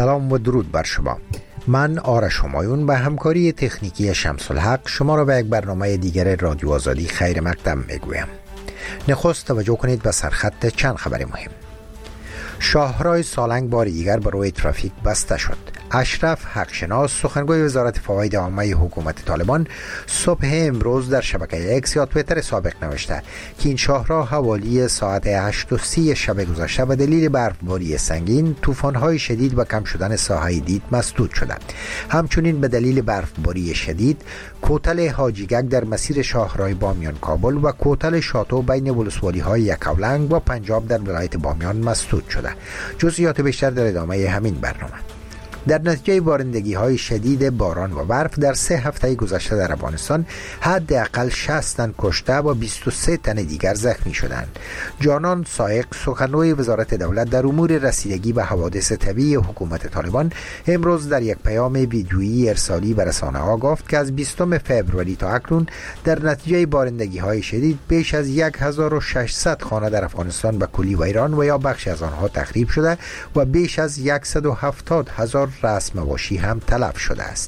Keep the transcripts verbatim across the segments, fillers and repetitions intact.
سلام و درود بر شما. من آرش همایون به همکاری تکنیکی شمس الحق شما را به یک برنامه دیگر رادیو آزادی خیر مقدم میگویم. نخست توجه کنید به سرخط چند خبر مهم. شاهراه سالنگ بار دیگر بر روی ترافیک بسته شد. اشرف حقشناس سخنگوی وزارت فواید عامه حکومت طالبان صبح امروز در شبکه اکس یا تویتر سابق نوشته که این شاهراه حوالی ساعت هشت و سی شب گذشته به دلیل برفباری سنگین، طوفان‌های شدید و کم شدن ساحه دید مسدود شده. همچنین به دلیل برفباری شدید کوتل حاجیگک در مسیر شاهراه بامیان کابل و کوتل شاتو بین ولسوالی‌های یکاولنگ و پنجاب در ولایت بامیان مسدود شده. جزئیات بیشتر در ادامه همین برنامه. در نتیجه بارندگی های شدید باران و برف در سه هفته گذشته در افغانستان حداقل شصت تن کشته و بیست و سه تن دیگر زخمی شدند. جانان سائق سخنگوی وزارت دولت در امور رسیدگی به حوادث طبیعی حکومت طالبان امروز در یک پیام ویدیویی ارسالی به رسانه‌ها گفت که از بیستم فوریه تا اکنون در نتیجه بارندگی های شدید بیش از هزار و ششصد خانه در افغانستان به کلی ویران و یا بخشی از آنها تخریب شده و بیش از صد و هفتاد هزار رسم واشی هم تلف شده است.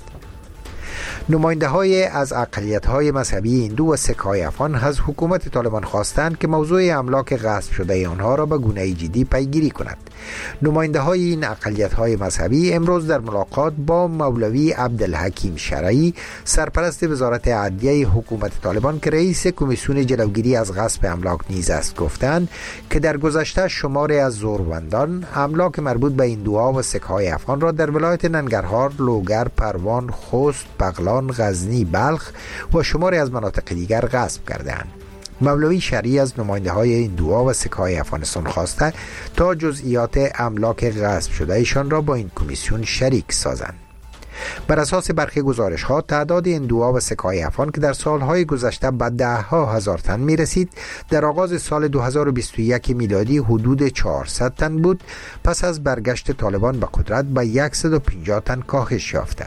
نماینده های از اقلیت های مذهبی هندو و سیک های افغان از حکومت طالبان خواستند که موضوع املاک غصب شده آنها را به گونه جدی پیگیری کند. نماینده های این اقلیت های مذهبی امروز در ملاقات با مولوی عبدالحکیم شرعی سرپرست وزارت عدلیه حکومت طالبان که رئیس کمیسیون جلوگیری از غصب املاک نیز است گفتند که در گذشته شماری از زوربندان املاک مربوط به هندوها و سیک های افغان را در ولایت ننگرهار، لوگر، پروان، خوست، بغلان، غزنی، بلخ و شماری از مناطق دیگر غصب کردند. مولوی شرعی از نماینده های هندوها و سیک های افغانستان خواسته تا جزئیات املاک غصب شده ایشان را با این کمیسیون شریک سازند. بر اساس برخی گزارش ها تعداد هندوها و سیک های افغان که در سالهای گذشته به ده ها هزار تن می رسید در آغاز سال دو هزار و بیست و یک میلادی حدود چهارصد تن بود، پس از برگشت طالبان به قدرت به صد و پنجاه تن کاهش یافته.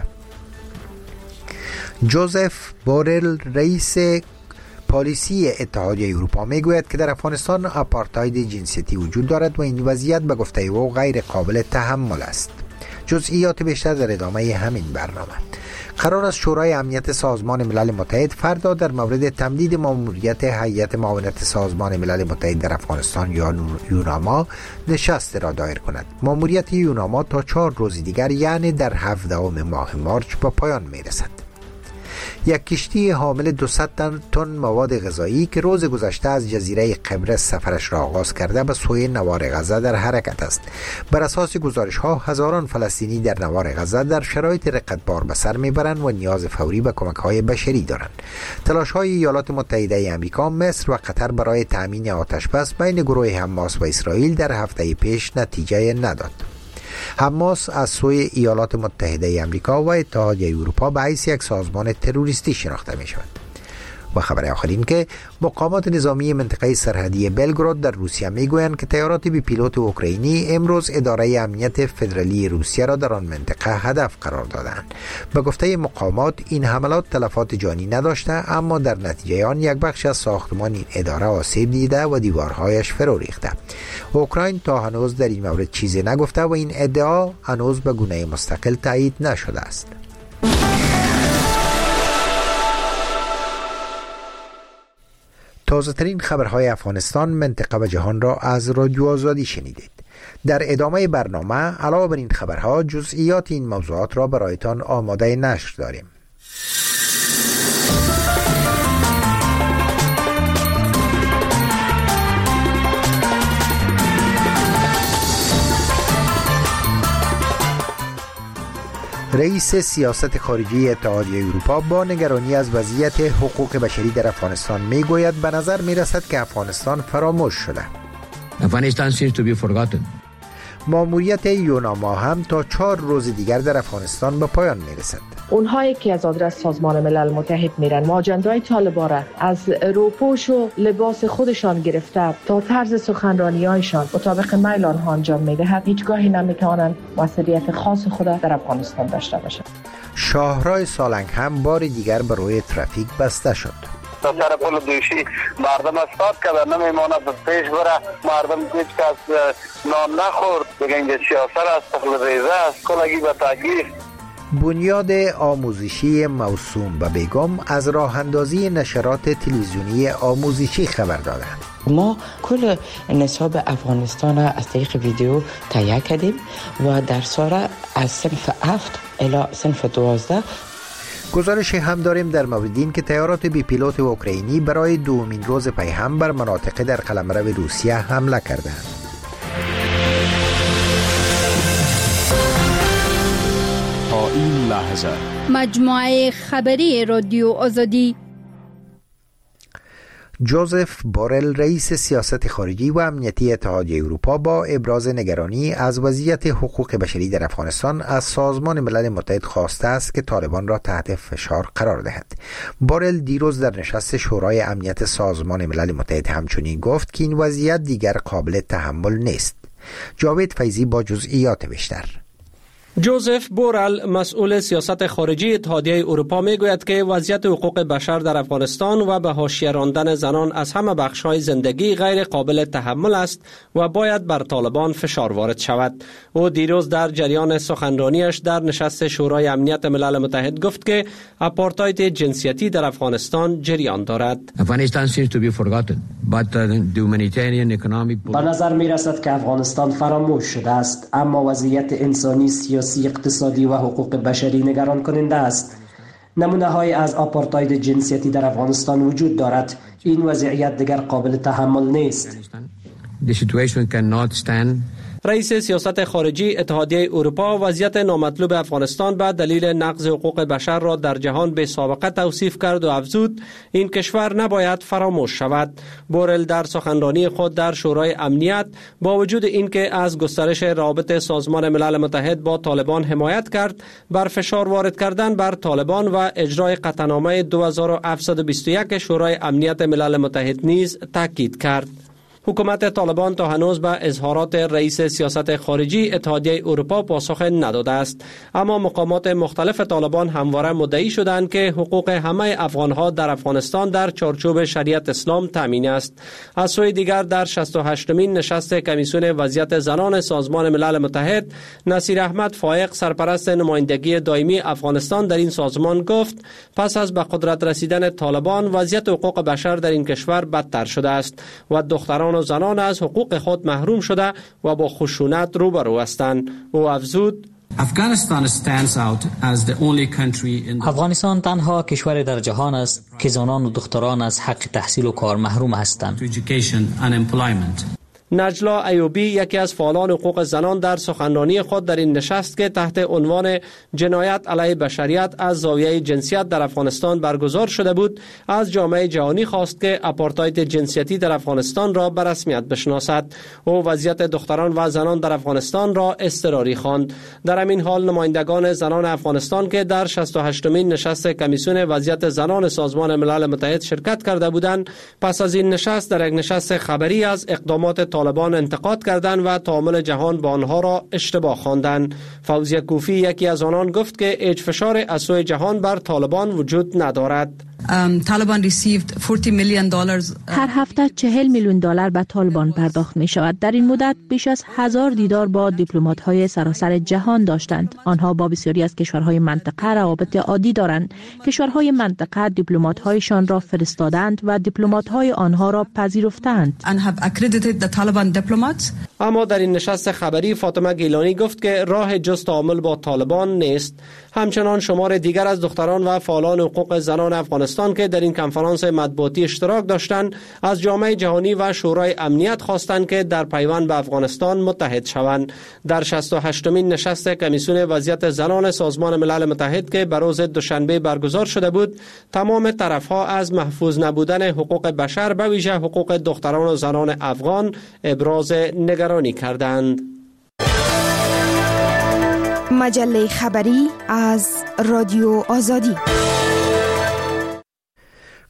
جوزف بورل رئیس پالیسی اتحادیه اروپا میگوید که در افغانستان آپارتاید جنسیتی وجود دارد و این وضعیت به گفته او غیر قابل تحمل است. جزئیات بیشتر در ادامه همین برنامه. قرار است شورای امنیت سازمان ملل متحد فردا در مورد تمدید ماموریت هیئت معاونت سازمان ملل متحد در افغانستان یا یوناما نشست را دایر کند. ماموریت یوناما تا چهار روز دیگر یعنی در هفدهم ماه مارچ به پایان میرسد. یک کشتی حامل دویست تن مواد غذایی که روز گذشته از جزیره قبرس سفرش را آغاز کرده به سوی نوار غزه در حرکت است. بر اساس گزارش ها هزاران فلسطینی در نوار غزه در شرایط رقتبار به سر میبرند و نیاز فوری به کمک های بشری دارند. تلاش های ایالات متحده آمریکا، مصر و قطر برای تامین آتش بس بین گروه حماس و اسرائیل در هفته پیش نتیجه نداد. حماس از سوی ایالات متحده آمریکا و اتحادیه اروپا به حیث یک سازمان تروریستی شناخته می شود. و خبر آخرین که مقامات نظامی منطقه سرحدی بلگراد در روسیه می گویند که طیارات بی پیلوت اوکراینی امروز اداره امنیت فدرالی روسیه را در آن منطقه هدف قرار دادند. به گفته مقامات این حملات تلفات جانی نداشته، اما در نتیجه آن یک بخش از ساختمان این اداره آسیب دیده و دیوارهایش فرو ریخته. اوکراین تا هنوز در این مورد چیزی نگفته و این ادعا هنوز به گونه مستقل تایید نشده است. تازه ترین خبرهای افغانستان، منطقه و جهان را از رادیو آزادی شنیدید. در ادامه برنامه علاوه بر این خبرها جزئیات این موضوعات را برایتان آماده نشر داریم. رئیس سیاست خارجی اتحادیه اروپا با نگرانی از وضعیت حقوق بشری در افغانستان میگوید به نظر میرسد که افغانستان فراموش شده. Afghanistan seems to be forgotten. ماموریت یوناما هم تا چهار روز دیگر در افغانستان به پایان میرسد. اونهایی که از آدرس سازمان ملل متحد میرن و آجندای طالبان را از روپوش و لباس خودشان گرفته تا طرز سخنرانی‌هایشان مطابق میل آنها انجام میدهد، هیچگاهی نمیتوانند مسئولیت خاص خود در افغانستان داشته باشند. شاهراه سالنگ هم بار دیگر به روی ترافیک بسته شد. تا سر پل دوشی مردم استاد کرده نمیماند پیش بره. مردم هیچ کس نان نخورد، بگه اینجا سیاست است، تخل ریزه است، کلگی به تغییر. بنیاد آموزشی موسوم به بیگم از راه اندازی نشرات تلویزیونی آموزشی خبر دادند. ما کل نصاب افغانستان از طریق ویدیو تهیه کردیم و در ساره از صنف هفت الی صنف دوازده. گزارش هم داریم در مورد این که تیارات بی پیلوت اوکراینی برای دومین روز پیهم بر مناطق در قلمرو روسیه حمله کردند. تا این لحظه مجموعه خبری رادیو آزادی. جوزف بورل رئیس سیاست خارجی و امنیتی اتحادیه اروپا با ابراز نگرانی از وضعیت حقوق بشری در افغانستان از سازمان ملل متحد خواسته است که طالبان را تحت فشار قرار دهد. بورل دیروز در نشست شورای امنیت سازمان ملل متحد همچنین گفت که این وضعیت دیگر قابل تحمل نیست. جاوید فیضی با جزئیات بیشتر. جوزف بورل مسئول سیاست خارجی اتحادیه اروپا میگوید که وضعیت حقوق بشر در افغانستان و به حاشیه راندن زنان از همه بخش‌های زندگی غیر قابل تحمل است و باید بر طالبان فشار وارد شود. او دیروز در جریان سخنرانیش در نشست شورای امنیت ملل متحد گفت که آپارتاید جنسیتی در افغانستان جریان دارد. به نظر می رسد که افغانستان فراموش شده است، اما وضعیت انسانی، سیاسی، اقتصادی و حقوق بشری نگران کننده است. نمونه های از آپارتاید جنسیتی در افغانستان وجود دارد. این وضعیت دیگر قابل تحمل نیست. رئیس سیاست خارجی اتحادیه اروپا وضعیت نامطلوب افغانستان به دلیل نقض حقوق بشر را در جهان بی سابقه توصیف کرد و افزود این کشور نباید فراموش شود. بورل در سخنرانی خود در شورای امنیت با وجود اینکه از گسترش روابط سازمان ملل متحد با طالبان حمایت کرد، بر فشار وارد کردن بر طالبان و اجرای قطعنامه دو هزار و هفتصد و بیست و یک شورای امنیت ملل متحد نیز تاکید کرد. حکومت طالبان تا هنوز به اظهارات رئیس سیاست خارجی اتحادیه اروپا پاسخ نداده است، اما مقامات مختلف طالبان همواره مدعی شدند که حقوق همه افغانها در افغانستان در چارچوب شریعت اسلام تامین است. از سوی دیگر در شصت و هشتمین نشست کمیسیون وضعیت زنان سازمان ملل متحد، نصیر احمد فائق سرپرست نمایندگی دائمی افغانستان در این سازمان گفت پس از به قدرت رسیدن طالبان وضعیت حقوق بشر در این کشور بدتر شده است و دختران و زنان از حقوق خود محروم شده و با خشونت روبرو هستند. او افزود افغانستان تنها کشور در جهان است که زنان و دختران از حق تحصیل و کار محروم هستند. نجلا ایوبی یکی از فعالان حقوق زنان در سخنرانی خود در این نشست که تحت عنوان جنایت علیه بشریت از زاویه جنسیت در افغانستان برگزار شده بود، از جامعه جهانی خواست که آپارتاید جنسیتی در افغانستان را به رسمیت بشناسد. او وضعیت دختران و زنان در افغانستان را اضطراری خواند. در همین حال نمایندگان زنان افغانستان که در شصت و هشتمین نشست کمیسیون وضعیت زنان سازمان ملل متحد شرکت کرده بودند، پس از این نشست در یک نشست خبری از اقدامات طالبان انتقاد کردند و تعامل جهان با آنها را اشتباه خواندند. فوزیه کوفی یکی از آنان گفت که هیچ فشار از سوی جهان بر طالبان وجود ندارد. هر هفته چهل میلیون دلار به طالبان پرداخت می شود. در این مدت بیش از هزار دیدار با دیپلمات های سراسر جهان داشتند. آنها با بسیاری از کشورهای منطقه روابط عادی دارند. کشورهای منطقه دیپلمات هایشان را فرستادند و دیپلمات های آنها را پذیرفتند. اما در این نشست خبری فاطمه گیلانی گفت که راه جز تعامل با طالبان نیست. همچنان شمار دیگر از دختران و فعالان حقوق زنان افغانستان که در این کنفرانس مطبوعاتی اشتراک داشتند، از جامعه جهانی و شورای امنیت خواستند که در پیوند به افغانستان متحد شوند. در شصت و هشتمین نشست کمیسیون وضعیت زنان سازمان ملل متحد که بر روز دوشنبه برگزار شده بود، تمام طرفها از محفوظ نبودن حقوق بشر به ویژه حقوق دختران و زنان افغان ابراز نگرانی کردند. مجله خبری از رادیو آزادی.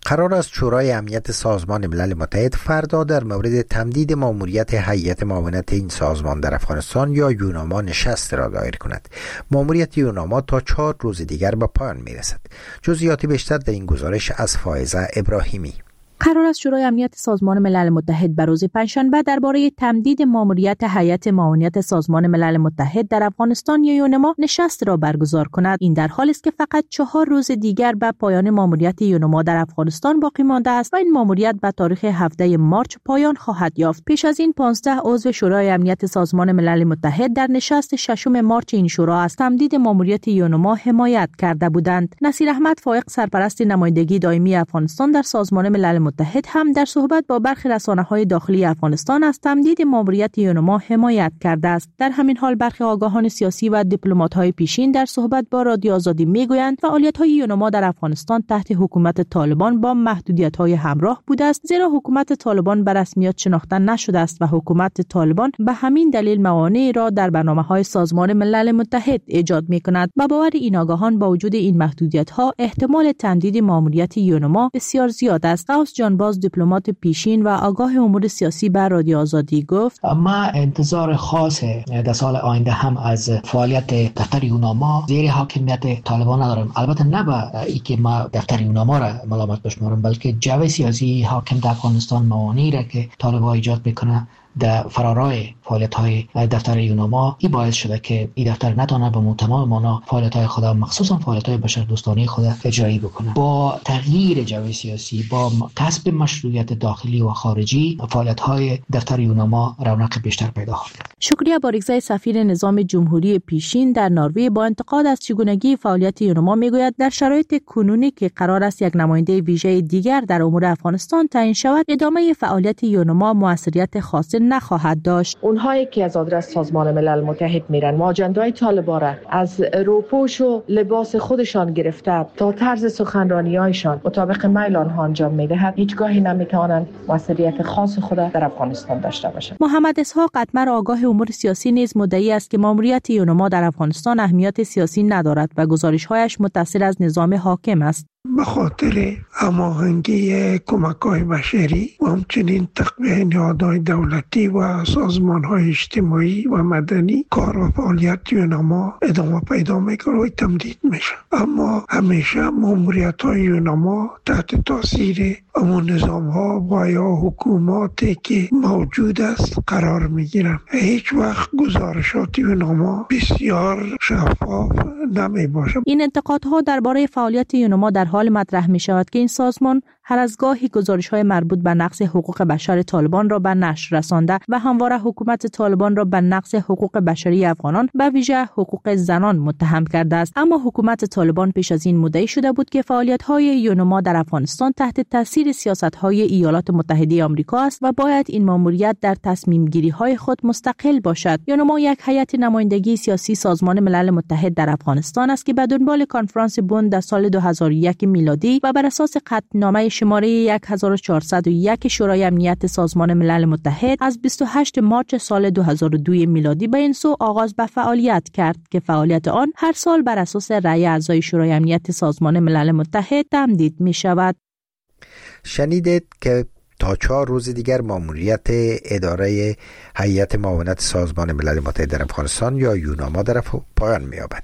قرار است شورای امنیت سازمان ملل متحد فردا در مورد تمدید ماموریت هیئت معاونت این سازمان در افغانستان یا یوناما نشست را دایر کند. ماموریت یوناما تا چهار روز دیگر به پایان میرسد. جزئیات بیشتر در این گزارش از فائزه ابراهیمی. قرار است شورای امنیت سازمان ملل متحد بر روز پنجشنبه درباره تمدید ماموریت هیئت معاونت سازمان ملل متحد در افغانستان یا یونما نشست را برگزار کند. این در حالی است که فقط چهار روز دیگر به پایان ماموریت یونما در افغانستان باقی مانده است و این ماموریت به تاریخ هفده مارچ پایان خواهد یافت. پیش از این پانزده عضو شورای امنیت سازمان ملل متحد در نشست ششم مارچ این شورا از تمدید ماموریت یونما حمایت کرده بودند. نصیر احمد فائق، سرپرست نمایندگی دائمی افغانستان در سازمان ملل متحد، هم در صحبت با برخی رسانه‌های داخلی افغانستان از تمدید ماموریت یونما حمایت کرده است. در همین حال برخی آگاهان سیاسی و دیپلمات‌های پیشین در صحبت با رادیو آزادی میگویند فعالیت‌های یونما در افغانستان تحت حکومت طالبان با محدودیت‌های همراه بوده است، زیرا حکومت طالبان به رسمیت شناخته نشده است و حکومت طالبان به همین دلیل موانعی را در برنامه‌های سازمان ملل متحد ایجاد می‌کند. با باور این آگاهان با وجود این محدودیت‌ها احتمال تمدید ماموریت یونما بسیار زیاد است. جانباز، دیپلمات پیشین و آگاه امور سیاسی به رادیو آزادی گفت: ما انتظار خاص در سال آینده هم از فعالیت دفتر یوناما زیر حاکمیت طالبان ندارم. البته نه به اینکه ما دفتر یوناما را ملامت بشمارم، بلکه جو سیاسی حاکم در افغانستان موانعی را که طالبان ایجاد میکنه در فرارای فعالیت‌های دفتر یوناما این باعث شده که این دفتر نتونه به تمام معنا فعالیت‌های خود، مخصوصا فعالیت‌های بشردوستانه خود اجرایی بکنه. با تغییر جو سیاسی، با کسب مشروعیت داخلی و خارجی، فعالیت‌های دفتر یوناما رونق بیشتر پیدا خواهد کرد. شکریه باریکزی، سفیر نظام جمهوری پیشین در نروژ، با انتقاد از چگونگی فعالیت یوناما میگوید در شرایط کنونی که قرار است یک نماینده ویژه دیگر در امور افغانستان تعیین شود، ادامه فعالیت یوناما موثریت خاصی نخواهد داشت. اونهایی که از آدرس سازمان ملل متحد میرن و آجندای طالبان را از روپوش و لباس خودشان گرفته تا طرز سخنرانی‌هایشان مطابق میل آنها انجام میدهد، هیچگاهی نمیتوانند موثریت خاص خود در افغانستان داشته باشند. محمد اسحاق قطمر، آگاه امور سیاسی، نیز مدعی است که ماموریت یونما در افغانستان اهمیت سیاسی ندارد و گزارش‌هایش متصل از نظام حاکم است. به خاطر هماهنگی کمک‌های بشری و همچنین تقویت نهادهای دولتی و سازمان‌های اجتماعی و مدنی کار و فعالیت یوناما ادامه پیدا می‌کنه و تمدید میشه. اما همیشه ماموریت‌های یوناما تحت تاثیر امون نظام‌ها و یا حکوماتی که موجود است قرار می‌گیرن. هیچ وقت گزارشات یوناما بسیار شفاف نمی‌باشه. این انتقادها درباره فعالیت یوناما در حال مطرح می شود که این سازمان هر از گاهی گزارش‌های مربوط به نقض حقوق بشر طالبان را به نشر رسانده و همواره حکومت طالبان را به نقض حقوق بشری افغانان، به ویژه حقوق زنان، متهم کرده است. اما حکومت طالبان پیش از این مدعی شده بود که فعالیت‌های یوناما در افغانستان تحت تاثیر سیاست‌های ایالات متحده آمریکا است و باید این ماموریت در تصمیم‌گیری‌های خود مستقل باشد. یوناما یک هیئت نمایندگی سیاسی سازمان ملل متحد در افغانستان است که به دنبال کنفرانس بن در سال دو هزار و یک میلادی و بر اساس قطعنامه شماره هزار و چهارصد و یک شورای امنیت سازمان ملل متحد از بیست و هشتم مارچ سال دو هزار و دو میلادی به این سو آغاز به فعالیت کرد که فعالیت آن هر سال بر اساس رأی اعضای شورای امنیت سازمان ملل متحد تمدید می شود. شنیدید که تا چهار روز دیگر ماموریت اداره هیئت معاونت سازمان ملل متحد در افغانستان یا یوناما در پایان می‌یابد.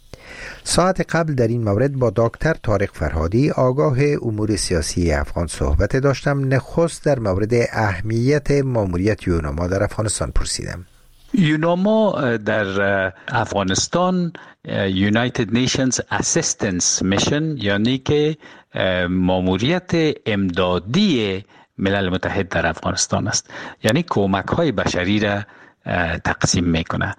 ساعت قبل در این مورد با دکتر طارق فرهادی، آگاه امور سیاسی افغان، صحبت داشتم. نخست در مورد اهمیت ماموریت یوناما در افغانستان پرسیدم. یوناما در افغانستان United Nations Assistance Mission، یعنی که ماموریت امدادی ملل متحد در افغانستان است، یعنی کمک های بشری را تقسیم میکنه.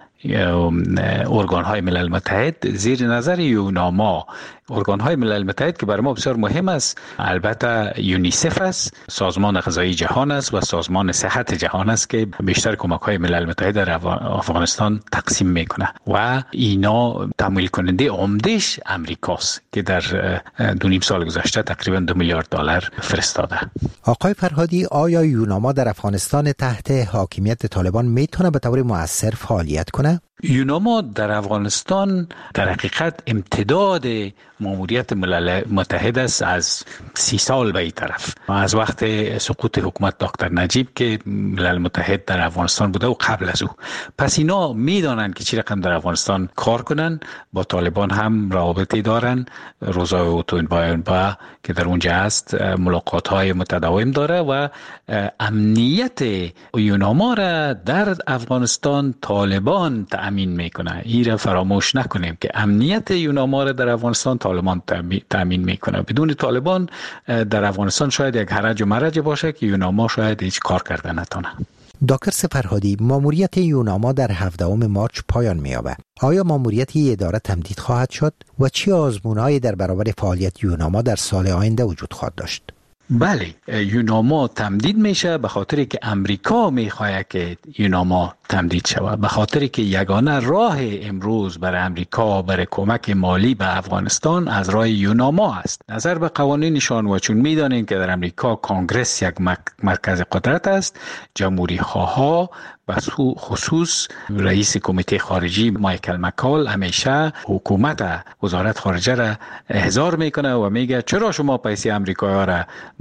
ارگان های ملل متحد زیر نظر یوناما، ارگان های ملل متحد که برای ما بسیار مهم است، البته یونیسف است، سازمان غذایی جهان است و سازمان صحت جهان است که بیشتر کمک های ملل متحد در افغانستان تقسیم میکنه و اینا تمویل کننده عمدهش امریکاست که در دو نیم سال گذشته تقریبا دو میلیارد دلار فرستاده. آقای فرهادی، آیا یوناما در افغانستان تحت حاکمیت طالبان میتونه به طور مؤثر فعالیت کنه؟ یوناما در افغانستان در حقیقت امتداد ماموریت ملل متحد است از سی سال به این طرف، از وقت سقوط حکومت دکتر نجیب که ملل متحد در افغانستان بوده و قبل از او. پس اینا میدانند که چی رقم در افغانستان کار کنن، با طالبان هم روابطی دارن. روزای اوتونبایانبا که در اونجا است ملاقات های متداوم داره و امنیت یوناما را در افغانستان طالبان تأمین میکنه. این را فراموش نکنیم که امنیت یوناما را در افغانستان طالبان تأمین میکنه. بدون طالبان در افغانستان شاید یک هرج و مرج باشه که یوناما شاید هیچ کار کرده نتونه. دکتر سپرهادی، ماموریت یوناما در هفدهم مارچ پایان می‌یابد. آیا ماموریت این اداره تمدید خواهد شد و چه آزمون‌هایی در برابر فعالیت یوناما در سال آینده وجود خواهد داشت؟ بله، یوناما تمدید میشه به خاطری که امریکا میخواد که یوناما تمدید شود، به خاطری که یگانه راه امروز برای امریکا برای کمک مالی به افغانستان از راه یوناما است. نظر به قوانینشان و چون میدانیم که در امریکا کانگرس یک مرکز قدرت است، جمهوری خواها به خصوص رئیس کمیته خارجی مایکل مکال همیشه حکومت وزارت خارجه را احضار میکنه و میگه چرا شما پیسه امریکا را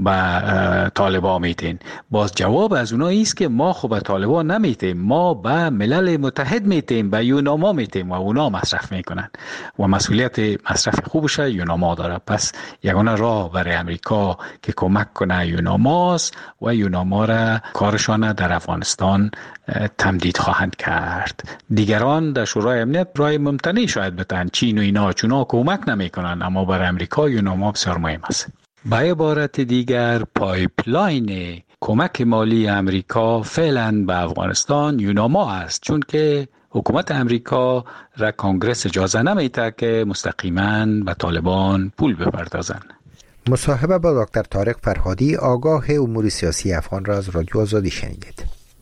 به طالبان میتین؟ باز جواب از اونها ایست که ما خب به طالبان نمیتیم، ما به ملل متحد میتیم، به یوناما میتیم و اونا مصرف میکنن و مسئولیت مصرف خوبش یوناما داره. پس یگانه راه برای امریکا که کمک کنه یوناماست و یوناما را کارشان در افغانستان تمدید خواهند کرد. دیگران در شورای امنیت رای ممتنع شاید بتن، چین و اینا چونا کمک نمیکنن، اما برای امریکا یوناما بسیار مهم است. به عبارت دیگر پایپلاین کمک مالی امریکا فعلا به افغانستان یوناما است، چون که حکومت امریکا را کانگرس اجازه نمیده که مستقیما به طالبان پول بپردازند. مصاحبه با دکتر طارق فرهادی، آگاه امور سیاسی افغان را از رادیو آزادی شنیدید.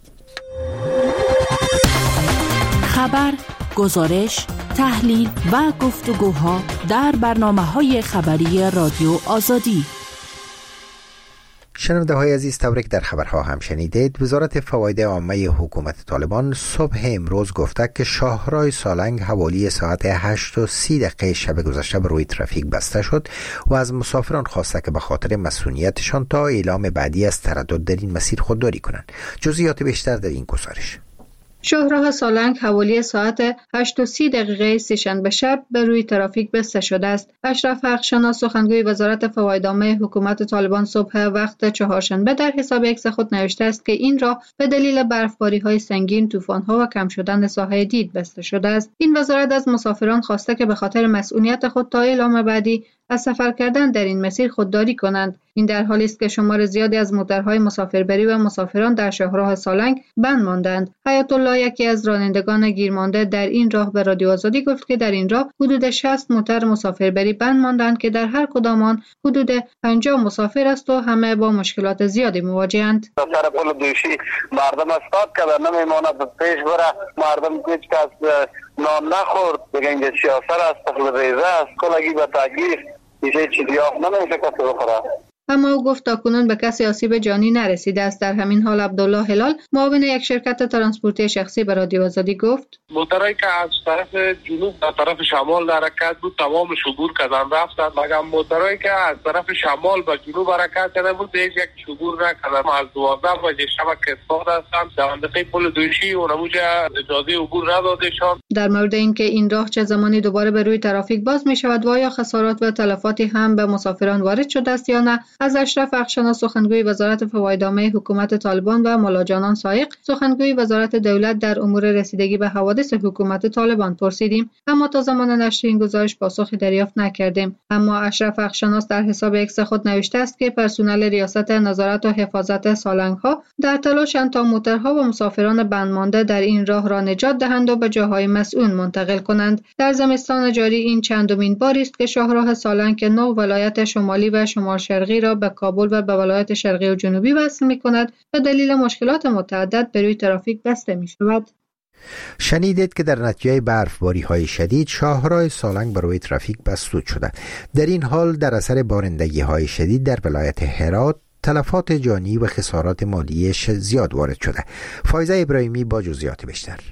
خبر، گزارش، تحلیل و گفتگوها در برنامه‌های خبری رادیو آزادی. شنونده های عزیز، تبریک در خبرها هم شنیدید. وزارت فواید عامه حکومت طالبان صبح امروز گفته که شاهراه سالنگ حوالی ساعت هشت و سی دقیقه شب گذشته به روی ترافیک بسته شد و از مسافران خواسته که به خاطر مسئولیتشان تا اعلام بعدی از تردد در این مسیر خودداری کنند. جزئیات بیشتر در این گزارش. شاهراه سالنگ حوالی ساعت هشت و سی دقیقه سه‌شنبه شب به روی ترافیک بسته شده است. اشرف حقشناس سخنگوی وزارت فواید عامه حکومت طالبان صبح وقت چهارشنبه در حساب ایکس خود نوشته است که این راه به دلیل برفباری‌های سنگین، طوفان‌ها و کم شدن ساحه دید بسته شده است. این وزارت از مسافران خواسته که به خاطر مسئولیت خود تا اعلام بعدی از سفر کردن در این مسیر خودداری کنند. این در حالی است که شمار زیادی از موتورهای مسافربری و مسافران در شاهراه سالنگ بند ماندند. حیات الله، یکی از رانندگان گیرمانده در این راه، به رادیو آزادی گفت که در این راه حدود شصت موتور مسافربری بند ماندند که در هر کدام آن حدود پنجاه مسافر است و همه با مشکلات زیادی مواجه‌اند. سر پل دوشی مردم استاد کردن، نمیماند پیش بره، مردم هیچ کس نان نخورد، دیگه اینجا سیاست است، تخل ریزه است، کلگی به تغییر میشه چیزی آف نمیشه کسی بخوره. اما او گفت تاکنون به کسی آسیب جانی نرسیده است. در همین حال عبدالله هلال، معاون یک شرکت ترانسپورتی شخصی، به رادیو آزادی گفت موتورایی که از طرف جنوب در طرف شمال در حرکت بود تمامش عبور کردن رفتن، مگر موتورایی که از طرف شمال به جنوب حرکت کرده بود هیچ یک عبور نکردن. از دوازده بجه شب که استاد هستند در منطقه پل دوشی و نموجه اجازه عبور ندادشان. در مورد اینکه این راه چه زمانی دوباره به روی ترافیک باز می شود و آیا خسارات و تلفاتی هم به مسافران وارد شده است یا نه، از اشرف حقشناس سخنگوی وزارت فواید عامه حکومت طالبان و مولا جانان سایق، سخنگوی وزارت دولت در امور رسیدگی به حوادث حکومت طالبان پرسیدیم، اما تا زمان نشر این گزارش پاسخی دریافت نکردیم. اما اشرف حقشناس در حساب ایکس خود نوشته است که پرسنل ریاست نظارت و حفاظت سالنگ‌ها در تلاشند تا موتورها و مسافران بندمانده در این راه را نجات دهند و به جاهای مسئول منتقل کنند. در زمستان جاری این چندمین باری است که شاهراه سالنگ که نه ولایت شمالی و شمال شرقی را به کابل و به ولایت شرقی و جنوبی وصل می‌کند به دلیل مشکلات متعدد به روی ترافیک بسته می‌شود. شنیدید که در نتیجه برفباری‌های شدید شاهراه سالنگ بر روی ترافیک مسدود شده. در این حال در اثر بارندگی‌های شدید در ولایت هرات تلفات جانی و خسارات مالیش زیاد وارد شده. فایزه ابراهیمی با جزئیات بیشتر.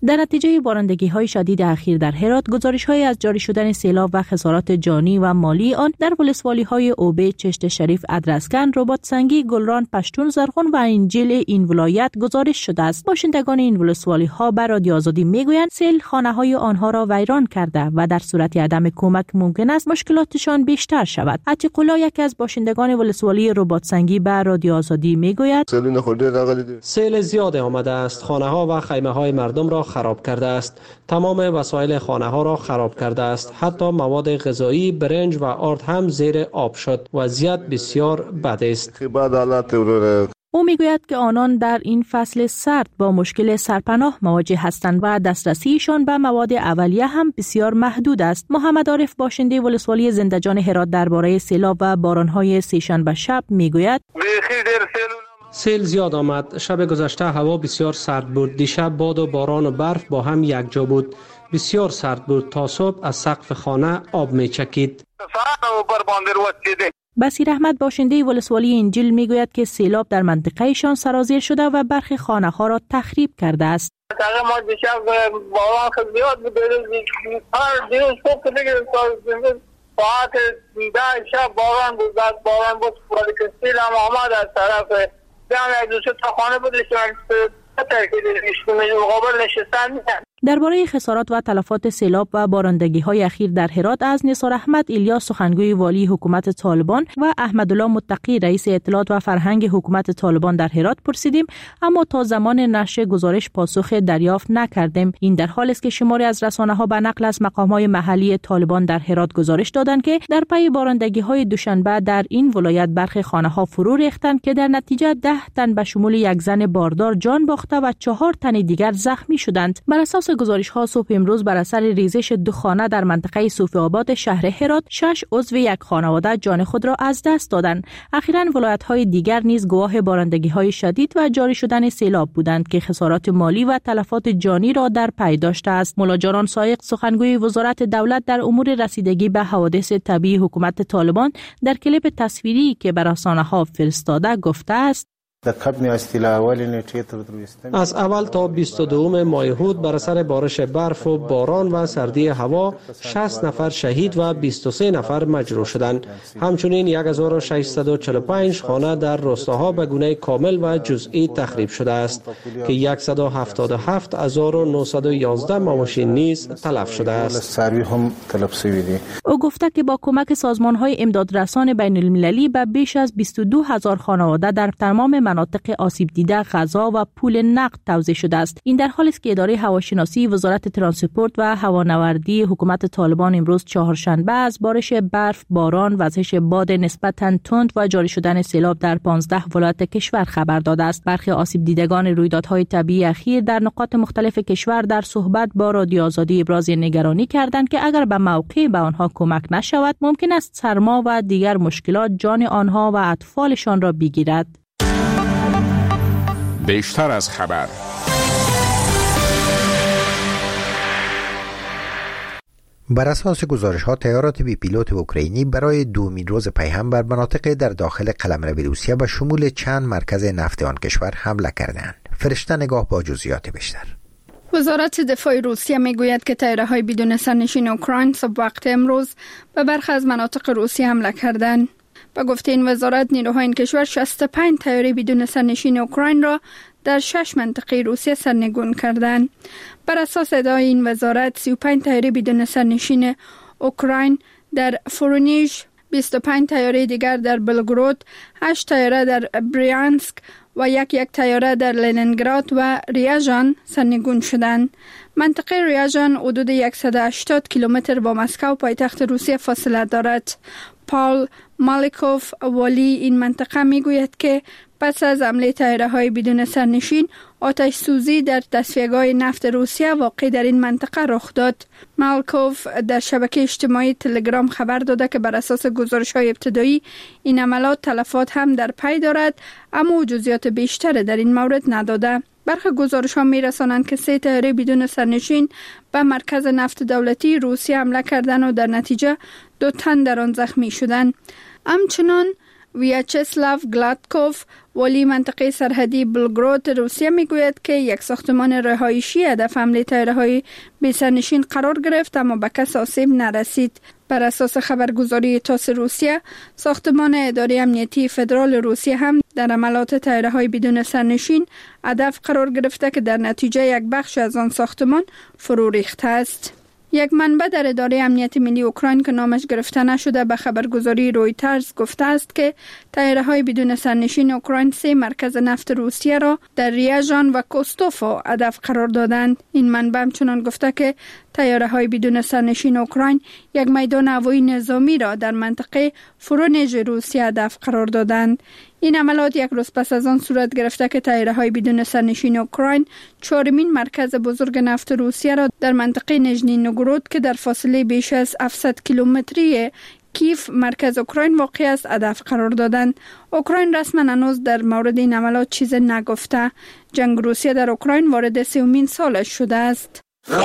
در نتیجه بارندگی های شدید اخیر در هرات، گزارش های از جاری شدن سیلاب و خسارات جانی و مالی آن در ولسوالی های اوبه، چشت شریف، ادرسکن، رباط سنگی، گلران، پشتون، زرغون و انجیل این ولایت گزارش شده است. باشندگان این ولسوالی ها به رادیو آزادی میگویند سیل خانه های آنها را ویران کرده و در صورت عدم کمک ممکن است مشکلاتشان بیشتر شود. عتیق‌الله، یکی از باشندگان ولسوالی رباط سنگی، به رادیو آزادی میگوید سیل زیاد آمده است، خانه ها و خیمه های مردم را خراب کرده است، تمام وسایل خانه ها را خراب کرده است، حتی مواد غذایی، برنج و آرد هم زیر آب شد. وضعیت بسیار بد است. او میگوید که آنان در این فصل سرد با مشکل سرپناه مواجه هستند و دسترسیشان به مواد اولیه هم بسیار محدود است. محمد عارف، باشنده ولسوالی زنده‌جان هرات، درباره سیلاب و باران‌های سه‌شنبه شب میگوید سیل زیاد آمد. شب گذشته هوا بسیار سرد بود. دیشب باد و باران و برف با هم یک جا بود. بسیار سرد بود. تا صبح از سقف خانه آب می چکید. بصیر احمد، باشنده ولسوالی انجیل، میگوید که سیلاب در منطقهشان سرازیر شده و برخی خانه ها را تخریب کرده است. ما دیشب باران خیلی زیاد بود. هر دیروز صبح دیگه ساعت ده شب باران بود. باران بود. ولی که سیل هم آمد از طرف دم یک دوست تا خانه بودش مقابل نشستن. درباره خسارات و تلفات سیلاب و بارندگی های اخیر در هرات از نثار احمد الیاس، سخنگوی والی حکومت طالبان، و احمدالله متقی، رئیس اطلاعات و فرهنگ حکومت طالبان در هرات پرسیدیم، اما تا زمان نشر گزارش پاسخ دریافت نکردیم. این در حالی است که شماری از رسانه‌ها به نقل از مقام‌های محلی طالبان در هرات گزارش دادند که در پی بارندگی های دوشنبه در این ولایت برخی خانه‌ها فرو ریختند که در نتیجه ده تن به شمول یک زن باردار جان باخته و چهار تن دیگر زخمی شدند. بر اساس گزارش ها صبح امروز بر اثر ریزش دو خانه در منطقه صوفی آباد شهر هرات، شش عضو یک خانواده جان خود را از دست دادند. اخیراً ولایت های دیگر نیز گواه بارندگی های شدید و جاری شدن سیلاب بودند که خسارات مالی و تلفات جانی را در پی داشته است. مولا جانان سایق، سخنگوی وزارت دولت در امور رسیدگی به حوادث طبیعی حکومت طالبان، در کلیپ تصویری که بر رسانه‌ها فرستاده گفته است: از اول تا بیست و دو ماه هود بر اثر بارش برف و باران و سردی هوا شصت نفر شهید و بیست و سه نفر مجروح شدند. همچنین یک هزار و ششصد و چهل و پنج خانه در روستاها به گونه کامل و جزئی تخریب شده است که صد و هفتاد و هفت هزار و نهصد و یازده ماشین نیز تلف شده است. او گفته که با کمک سازمان‌های امدادرسان بین المللی به بیش از بیست و دو هزار خانواده در تمام مناطق آسیب دیده غذا و پول نقد توزیع شده است. این در حالی است که اداره هواشناسی وزارت ترانسپورت و هوانوردی حکومت طالبان امروز چهارشنبه از بارش برف، باران، وزش باد نسبتاً تند و جاری شدن سیلاب در پانزده ولایت کشور خبر داده است. برخی آسیب دیدگان رویدادهای طبیعی اخیر در نقاط مختلف کشور در صحبت با رادیو آزادی ابراز نگرانی کردند که اگر به موقع به آنها کمک نشود ممکن است سرما و دیگر مشکلات جان آنها و اطفالشان را بگیرد. بیشتر از خبر. بر اساس گزارش‌ها، طیارات بی پیلوت اوکراینی برای دومین روز پیهم بر مناطق در داخل قلمرو روسیه به شمول چند مرکز نفت آن کشور حمله کردند. فرشته نگاه با جزئیات بیشتر. وزارت دفاع روسیه میگوید که طیاره‌های بدون سرنشین اوکراین صبح وقت امروز به برخی از مناطق روسیه حمله کردند. با گفته این وزارت، نیروهای این کشور شصت و پنج طیاره بدون سرنشین اوکراین را در شش منطقه روسیه سرنگون کردند. بر اساس ادعای این وزارت، سی و پنج طیاره بدون سرنشین اوکراین در فورونیژ، بیست و پنج طیاره دیگر در بلگراد، هشت طیاره در بریانسک و یک یک طیاره در لنینگراد و ریاژان سرنگون شدند. منطقه ریاژان حدود صد و هشتاد کیلومتر با مسکو پایتخت روسیه فاصله دارد. پاول مالیکوف، والی این منطقه، میگوید که پس از حمله طیاره‌های بدون سرنشین، آتش سوزی در تصفیه‌گاه نفت روسیه واقع در این منطقه رخ داد. مالکوف در شبکه اجتماعی تلگرام خبر داده که بر اساس گزارش‌های ابتدایی این عملیات تلفات هم در پی دارد، اما جزئیات بیشتر در این مورد نداده. برخی گزارش‌ها می‌رسانند که سه طیاره بدون سرنشین به مرکز نفت دولتی روسیه حمله کردند و در نتیجه دو تن در آن زخمی شدند. همچنان ویاچسلاو گلادکوف والی منطقه سرحدی بلگراد روسیه میگوید که یک ساختمان رهایشی هدف حمله طیاره‌های بی سرنشین قرار گرفت اما به کس آسیب نرسید. بر اساس خبرگزاری تاس روسیه، ساختمان اداره امنیتی فدرال روسیه هم در عملات طیاره‌های بدون سرنشین هدف قرار گرفته که در نتیجه یک بخش از آن ساختمان فرو ریخته است. یک منبع در اداره امنیت ملی اوکراین که نامش گرفته نشده به خبرگزاری رویترز گفته است که طیاره‌های بدون سرنشین اوکراین سه مرکز نفت روسیه را در ریاژان و کوستوفا هدف قرار دادند. این منبع همچنان گفته که طیاره‌های بدون سرنشین اوکراین یک میدان هوایی نظامی را در منطقه فرونژ روسیه هدف قرار دادند. این عملات یک روز پس از آن صورت گرفته که طیاره‌های بدون سرنشین اوکراین چهارمین مرکز بزرگ نفت روسیه را در منطقه نژنی نوگورود که در فاصله بیش از هفتصد کیلومتری کیف مرکز اوکراین واقع است هدف قرار دادند. اوکراین رسما هنوز در مورد این عملات چیز نگفته. جنگ روسیه در اوکراین وارد سومین سالش شده است.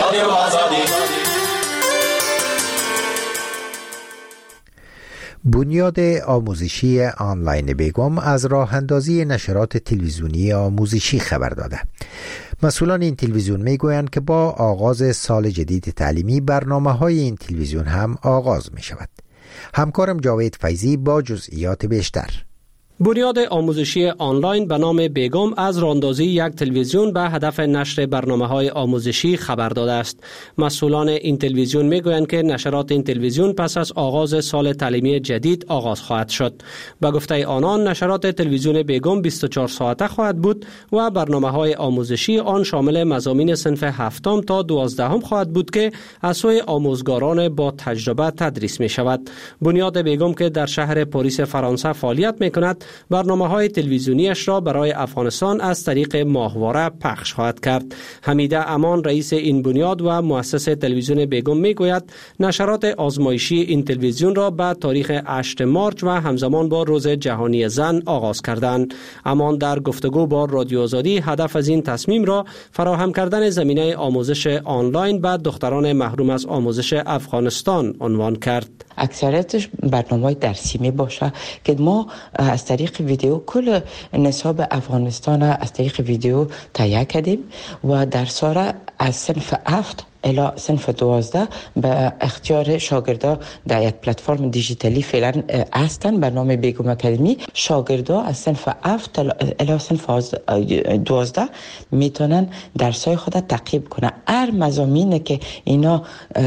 بنیاد آموزشی آنلاین بیگم از راه اندازی نشرات تلویزیونی آموزشی خبر داده. مسئولان این تلویزیون می گویند که با آغاز سال جدید تعلیمی برنامه های این تلویزیون هم آغاز می شود. همکارم جاوید فیضی با جزئیات بیشتر. بنیاد آموزشی آنلاین به نام بیگم از راه‌اندازی یک تلویزیون به هدف نشر برنامه‌های آموزشی خبر داده است. مسئولان این تلویزیون میگویند که نشرات این تلویزیون پس از آغاز سال تعلیمی جدید آغاز خواهد شد. به گفته آنان نشرات تلویزیون بیگم بیست و چهار ساعته خواهد بود و برنامه‌های آموزشی آن شامل مضامین صنف هفتم تا دوازدهم خواهد بود که از سوی آموزگاران با تجربه تدریس می شود. بنیاد بیگم که در شهر پاریس فرانسه فعالیت می‌کند برنامه‌های تلویزیونیش را برای افغانستان از طریق ماهواره پخش خواهد کرد. حمیده امان رئیس این بنیاد و مؤسس تلویزیون بیگم میگوید نشرات آزمایشی این تلویزیون را به تاریخ هشتم مارس و همزمان با روز جهانی زن آغاز کردند. امان در گفتگو با رادیو آزادی هدف از این تصمیم را فراهم کردن زمینه آموزش آنلاین به دختران محروم از آموزش افغانستان عنوان کرد. اکثریتش برنامه‌های درسی می باشه که ما از طریق ویدیو کل نصاب افغانستان از طریق ویدیو تهیه کردیم و درس‌ها را از صنف هفت الی صنف دوازده به اختیار شاگردا در یک پلتفرم دیجیتالی فعلا هستن به نام بیگم اکادمی. شاگردا از صنف هفت الی صنف دوازده میتونن درسای خود تعقیب کنن. هر مضامینی که اینا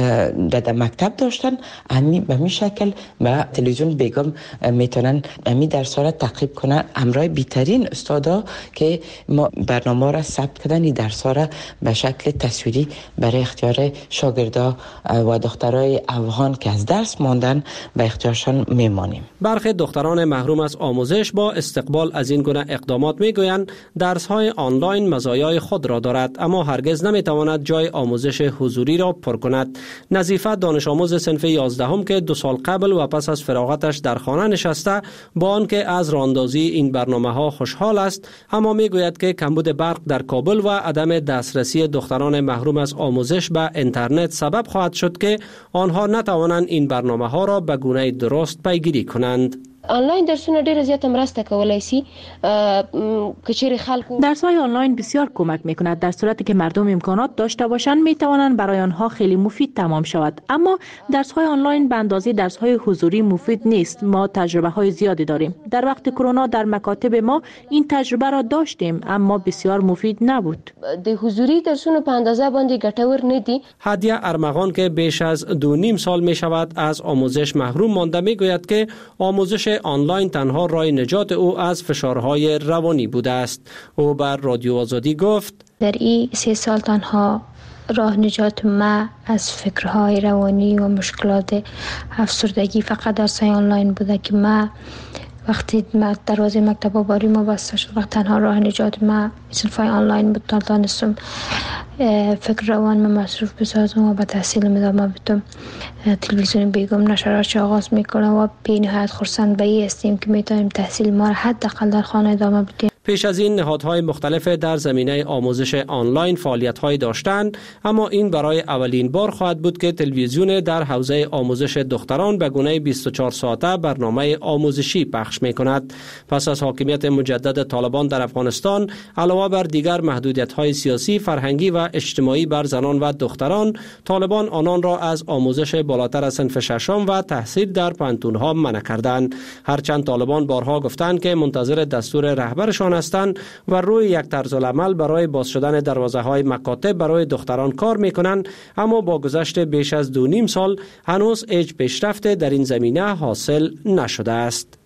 در مکتب داشتن همین به می شکل به تلویزیون بیگم میتونن همین درس‌ها را تعقیب کنن. همراه بهترین استادا که ما برنامه را ثبت کردن این درس‌ها را به شکل تصویری برای اختیار شاگردا و دخترای افغان که از درس ماندن به اختیارشان میمانیم. برخی دختران محروم از آموزش با استقبال از این گونه اقدامات میگویند درس‌های آنلاین مزایای خود را دارد اما هرگز نمیتواند جای آموزش حضوری را پر کند. نظیفه دانش آموز صنف یازدهم که دو سال قبل و پس از فراغتش در خانه نشسته با آنکه از راه‌اندازی این برنامه‌ها خوشحال است اما میگوید که کمبود برق در کابل و عدم دسترسی دختران محروم از آموزش به اینترنت سبب خواهد شد که آنها نتوانند این برنامه‌ها را به گونه درست پیگیری کنند. آنلاین درسونه ډیره زیاته مرسته کولای شي کچېری خلکو درس‌های آنلاین بسیار کمک می‌کند در صورتی که مردم امکانات داشته باشند می‌توانند برای آنها خیلی مفید تمام شود. اما درس‌های آنلاین به اندازه درس‌های حضوری مفید نیست. ما تجربه‌های زیادی داریم. در وقت کرونا در مکاتب ما این تجربه را داشتیم اما بسیار مفید نبود. د حضوری درسونه په اندازه باندې ګټور نه دي. هدیه ارمغان که بیش از دو نیم سال می‌شود از آموزش محروم مانده می‌گوید که آموزش آنلاین تنها راه نجات او از فشارهای روانی بوده است. او بر رادیو آزادی گفت در این سه سال تنها راه نجات ما از فکرهای روانی و مشکلات افسردگی فقط درس‌های آنلاین بوده که ما وقتی دروازه مکتب باری ما بسته شد وقت تنها راه نجات ما صنفای آنلاین بود. دانستم فکر روان ما مصروف بسازم و به تحصیل ادامه بدم. تلویزیون بیگم نشراتش آغاز میکنه و به نهایت خرسند به این هستیم که میتونیم تحصیل ما را حداقل در خانه ادامه بدیم. پیش از این نهادهای مختلف در زمینه آموزش آنلاین فعالیت‌های داشتند، اما این برای اولین بار خواهد بود که تلویزیون در حوزه آموزش دختران به گونه بیست و چهار ساعته برنامه آموزشی پخش می‌کند. پس از حاکمیت مجدد طالبان در افغانستان، علاوه بر دیگر محدودیت‌های سیاسی، فرهنگی و اجتماعی بر زنان و دختران، طالبان آنان را از آموزش بالاتر از صنف ششم و تحصیل در پانتون‌ها منع کردند. هرچند طالبان بارها گفتند که منتظر دستور رهبرشان هستند و روی یک طرز العمل برای باز شدن دروازه‌های مکاتب برای دختران کار می‌کنند، اما با گذشت بیش از دو نیم سال هنوز هیچ پیشرفت در این زمینه حاصل نشده است.